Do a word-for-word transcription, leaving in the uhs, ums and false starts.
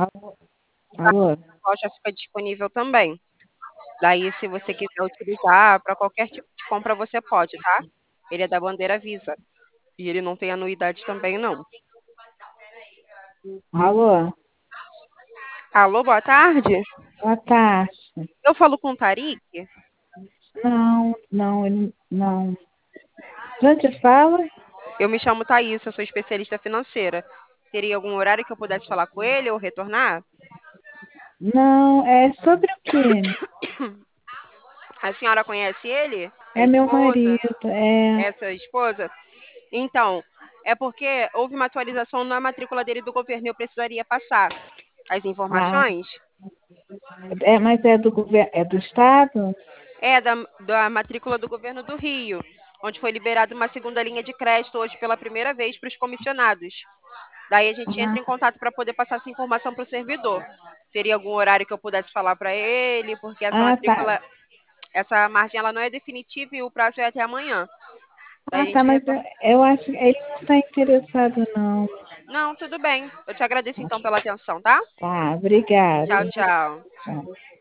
Alô? Alô? Ela já fica disponível também. Daí, se você quiser utilizar para qualquer tipo de compra, você pode, tá? Ele é da bandeira Visa. E ele não tem anuidade também, não. Alô? Alô, boa tarde. Boa tarde. Eu falo com o Tarik. Não, não, ele não. De onde fala? Eu me chamo Thaís, eu sou especialista financeira. Teria algum horário que eu pudesse falar com ele ou retornar? Não, é sobre o quê? A senhora conhece ele? A É meu esposa? marido, é. Essa esposa? Então, é porque houve uma atualização na matrícula dele do governo e eu precisaria passar as Ah, informações. é, mas é do governo, é do estado? É da, da matrícula do governo do Rio, onde foi liberada uma segunda linha de crédito hoje pela primeira vez para os comissionados. Daí a gente entra em Ah, contato para poder passar essa informação para o servidor. Teria algum horário que eu pudesse falar para ele, porque essa ah, tá. matrícula, essa margem ela não é definitiva e o prazo é até amanhã. Daí Ah, a tá, gente mas retorna. eu, eu acho que ele não está interessado, não. Não, tudo bem. Eu te agradeço então pela atenção, tá? Tá, Tchau, obrigada. tchau. Tchau.